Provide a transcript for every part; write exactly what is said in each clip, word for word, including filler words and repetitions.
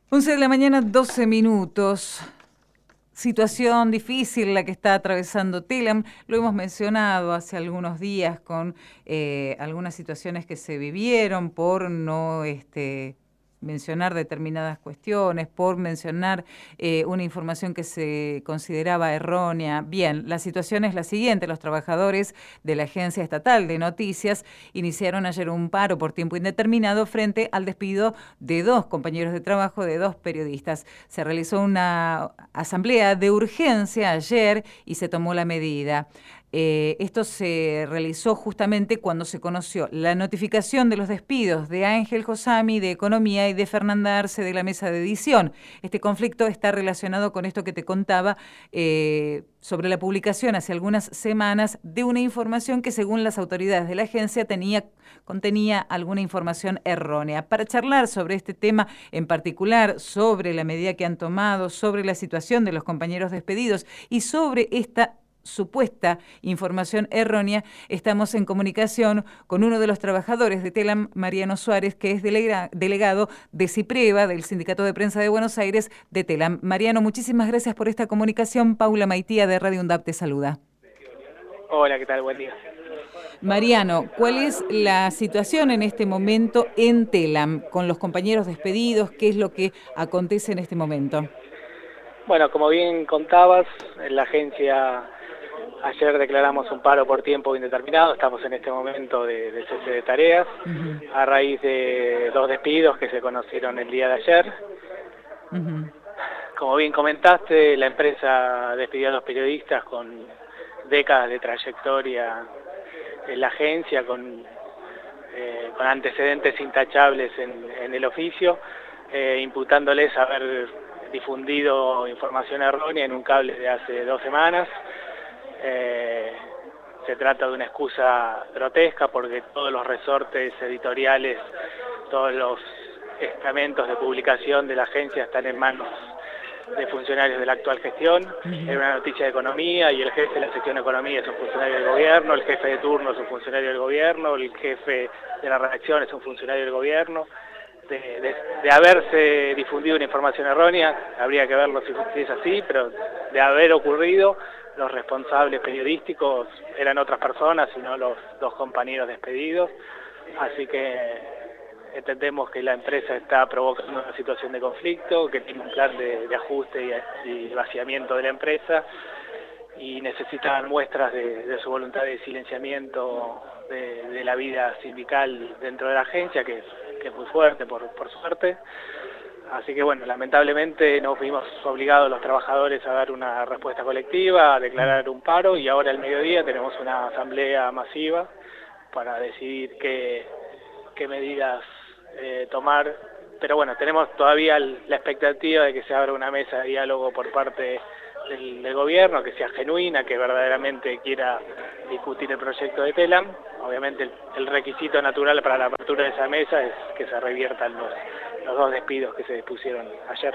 once de la mañana, doce minutos. Situación difícil la que está atravesando Telam. Lo hemos mencionado hace algunos días con eh, algunas situaciones que se vivieron por no este, mencionar determinadas cuestiones, por mencionar eh, una información que se consideraba errónea. Bien, la situación es la siguiente. Los trabajadores de la Agencia Estatal de Noticias iniciaron ayer un paro por tiempo indeterminado frente al despido de dos compañeros de trabajo, de dos periodistas. Se realizó una asamblea de urgencia ayer y se tomó la medida. Eh, esto se realizó justamente cuando se conoció la notificación de los despidos de Ángel Josami de Economía y de Fernanda Arce de la mesa de edición. Este conflicto está relacionado con esto que te contaba eh, sobre la publicación hace algunas semanas de una información que según las autoridades de la agencia tenía, contenía alguna información errónea. Para charlar sobre este tema en particular, sobre la medida que han tomado, sobre la situación de los compañeros despedidos y sobre esta supuesta información errónea, estamos en comunicación con uno de los trabajadores de Telam, Mariano Suárez, que es delega, delegado de CIPREVA, del Sindicato de Prensa de Buenos Aires de Telam. Mariano, muchísimas gracias por esta comunicación. Paula Maitía de Radio UNDAP te saluda. Hola, ¿qué tal? Buen día. Mariano, ¿cuál es la situación en este momento en Telam con los compañeros despedidos? ¿Qué es lo que acontece en este momento? Bueno, como bien contabas, en la agencia ayer declaramos un paro por tiempo indeterminado. Estamos en este momento de, de cese de tareas, uh-huh. a raíz de dos despidos que se conocieron el día de ayer. Uh-huh. Como bien comentaste, la empresa despidió a los periodistas con décadas de trayectoria en la agencia, con, eh, con antecedentes intachables en, en el oficio, eh, imputándoles haber difundido información errónea en un cable de hace dos semanas. Eh, se trata de una excusa grotesca porque todos los resortes editoriales, todos los estamentos de publicación de la agencia están en manos de funcionarios de la actual gestión. Uh-huh. Era una noticia de economía y el jefe de la sección de economía es un funcionario del gobierno, el jefe de turno es un funcionario del gobierno, el jefe de la redacción es un funcionario del gobierno. De, de, de haberse difundido una información errónea, habría que verlo si, si es así, pero de haber ocurrido, los responsables periodísticos eran otras personas y no los dos compañeros despedidos, así que entendemos que la empresa está provocando una situación de conflicto, que tiene un plan de, de ajuste y, y vaciamiento de la empresa y necesitan muestras de, de su voluntad de silenciamiento de, de la vida sindical dentro de la agencia, que es, que es muy fuerte por, por suerte. Así que bueno, lamentablemente nos vimos obligados los trabajadores a dar una respuesta colectiva, a declarar un paro y ahora al mediodía tenemos una asamblea masiva para decidir qué, qué medidas eh, tomar. Pero bueno, tenemos todavía la expectativa de que se abra una mesa de diálogo por parte del, del gobierno, que sea genuina, que verdaderamente quiera discutir el proyecto de Telam. Obviamente el, el requisito natural para la apertura de esa mesa es que se reviertan los, los dos despidos que se dispusieron ayer.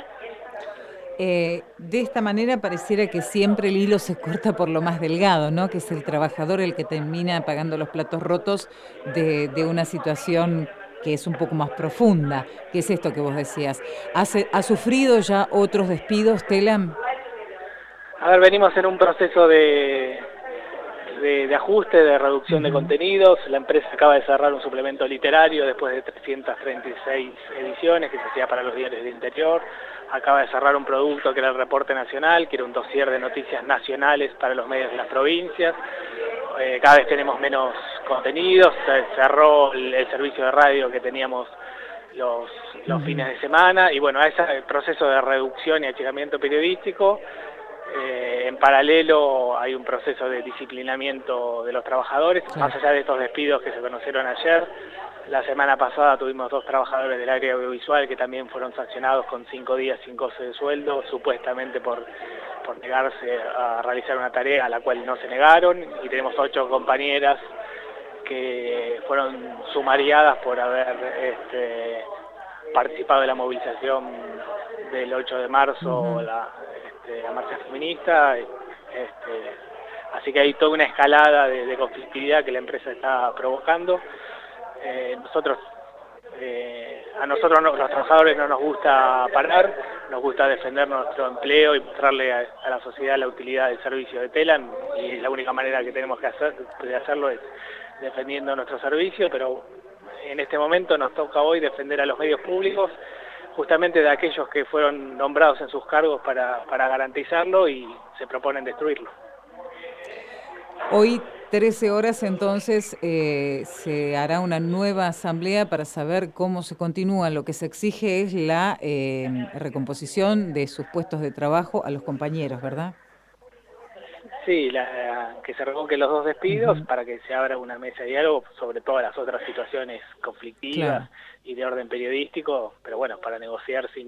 Eh, de esta manera pareciera que siempre el hilo se corta por lo más delgado, ¿no? Que es el trabajador el que termina pagando los platos rotos de, de una situación que es un poco más profunda. ¿Qué es esto que vos decías? ¿Has, ¿ha sufrido ya otros despidos, Telam? A ver, venimos en un proceso de, de, de ajuste, de reducción uh-huh. de contenidos. La empresa acaba de cerrar un suplemento literario después de trescientas treinta y seis ediciones que se hacía para los diarios del interior. Acaba de cerrar un producto que era el Reporte Nacional, que era un dossier de noticias nacionales para los medios de las provincias. Eh, cada vez tenemos menos contenidos. Se cerró el, el servicio de radio que teníamos los, los uh-huh. fines de semana. Y bueno, a ese proceso de reducción y achicamiento periodístico, Eh, en paralelo hay un proceso de disciplinamiento de los trabajadores, sí. Más allá de estos despidos que se conocieron ayer. La semana pasada tuvimos dos trabajadores del área audiovisual que también fueron sancionados con cinco días sin goce de sueldo, supuestamente por, por negarse a realizar una tarea a la cual no se negaron, y tenemos ocho compañeras que fueron sumariadas por haber este, participado de la movilización del ocho de marzo, uh-huh. la, este, la marcha feminista. Este, así que hay toda una escalada de, de conflictividad que la empresa está provocando. Eh, nosotros Eh, a nosotros, no, los trabajadores, no nos gusta parar, nos gusta defender nuestro empleo y mostrarle a, a la sociedad la utilidad del servicio de Telam, y la única manera que tenemos que hacer, de hacerlo es defendiendo nuestro servicio, pero en este momento nos toca hoy defender a los medios públicos, justamente de aquellos que fueron nombrados en sus cargos para, para garantizarlo y se proponen destruirlo. Hoy, trece horas, entonces, eh, se hará una nueva asamblea para saber cómo se continúa. Lo que se exige es la eh, recomposición de sus puestos de trabajo a los compañeros, ¿verdad? Sí, la, que se revoquen los dos despidos uh-huh. para que se abra una mesa de diálogo sobre todas las otras situaciones conflictivas, claro, y de orden periodístico, pero bueno, para negociar sin,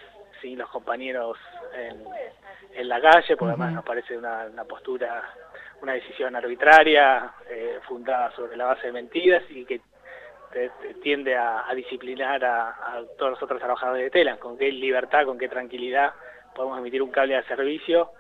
sin los compañeros en, en la calle, porque uh-huh. además nos parece una, una postura, una decisión arbitraria, eh, fundada sobre la base de mentiras y que te, te tiende a, a disciplinar a, a todos los otros trabajadores de Telam. Con qué libertad, con qué tranquilidad podemos emitir un cable de servicio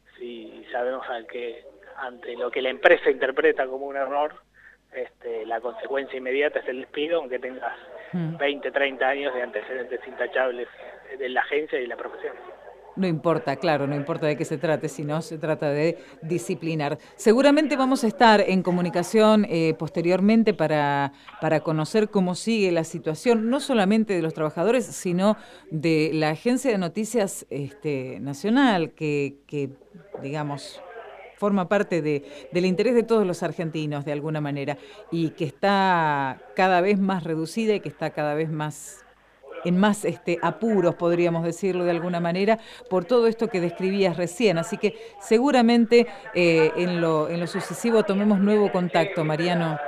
si sabemos al que, ante lo que la empresa interpreta como un error, este, la consecuencia inmediata es el despido, aunque tengas mm. veinte, treinta años de antecedentes intachables de la agencia y la profesión. No importa, claro, no importa de qué se trate, sino se trata de disciplinar. Seguramente vamos a estar en comunicación eh, posteriormente para, para conocer cómo sigue la situación, no solamente de los trabajadores, sino de la Agencia de Noticias este, Nacional, que, que digamos, forma parte de, del interés de todos los argentinos, de alguna manera, y que está cada vez más reducida y que está cada vez más... en más este, apuros, podríamos decirlo de alguna manera, por todo esto que describías recién. Así que seguramente eh, en, lo, en lo sucesivo tomemos nuevo contacto, Mariano.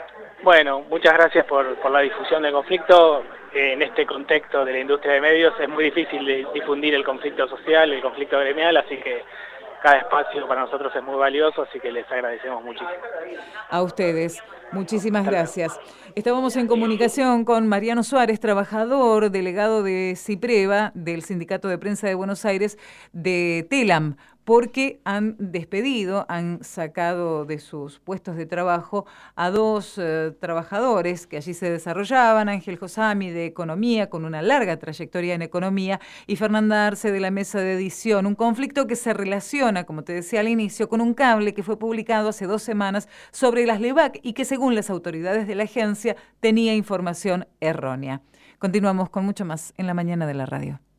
Bueno, muchas gracias por, por la difusión del conflicto. En este contexto de la industria de medios es muy difícil de difundir el conflicto social, el conflicto gremial, así que cada espacio para nosotros es muy valioso, así que les agradecemos muchísimo. A ustedes, muchísimas gracias. Estábamos en comunicación con Mariano Suárez, trabajador, delegado de CIPREVA, del Sindicato de Prensa de Buenos Aires, de Telam, porque han despedido, han sacado de sus puestos de trabajo a dos eh, trabajadores que allí se desarrollaban, Ángel Josami de Economía, con una larga trayectoria en Economía, y Fernanda Arce de la Mesa de Edición. Un conflicto que se relaciona, como te decía al inicio, con un cable que fue publicado hace dos semanas sobre las LEVAC y que, según las autoridades de la agencia, tenía información errónea. Continuamos con mucho más en la mañana de la radio.